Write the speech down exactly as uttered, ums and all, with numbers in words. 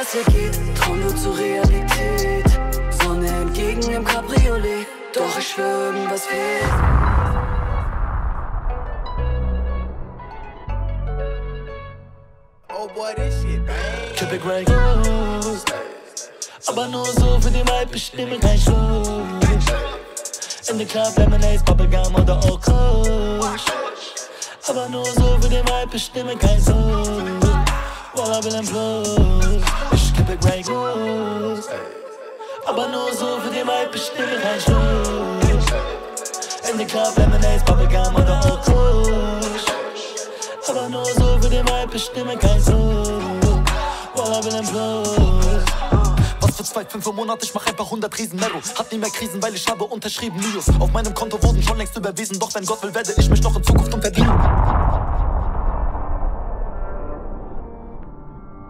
was hier geht, Traum wird zur Realität. Sonne entgegen im Cabriolet, doch ich schwör, irgendwas fehlt. Oh boy, this shit bang. Typic Ray Goose, aber nur so für den Vibe bestimmen kein Schuh. In the Club, Lemonade, Bubblegum oder auch Kush. Aber nur so für den Vibe bestimmen kein Schuh. Walla will im Plus, ich kippe Grey Goose. Aber nur so für den Vibe bestimmen kein Schuh. In the Club, Lemonade, Bubblegum oder auch Kush. Aber nur so für den Vibe bestimmen kein Schuh. Walla will im Plus. Was für zwei, fünf im Monat, ich mach einfach hundert Riesen Mero. Hat nie mehr Krisen, weil ich habe unterschrieben Nios. Auf meinem Konto wurden schon längst überwiesen, doch wenn Gott will, werde ich mich noch in Zukunft umverdienen.